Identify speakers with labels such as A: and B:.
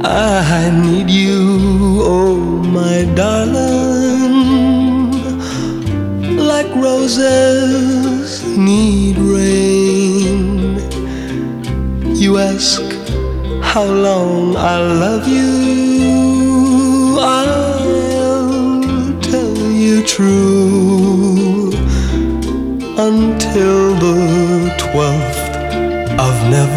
A: I need you, oh my darling, like roses need rain. You ask how long I'll love you, I'll tell you true, until the 12th of November.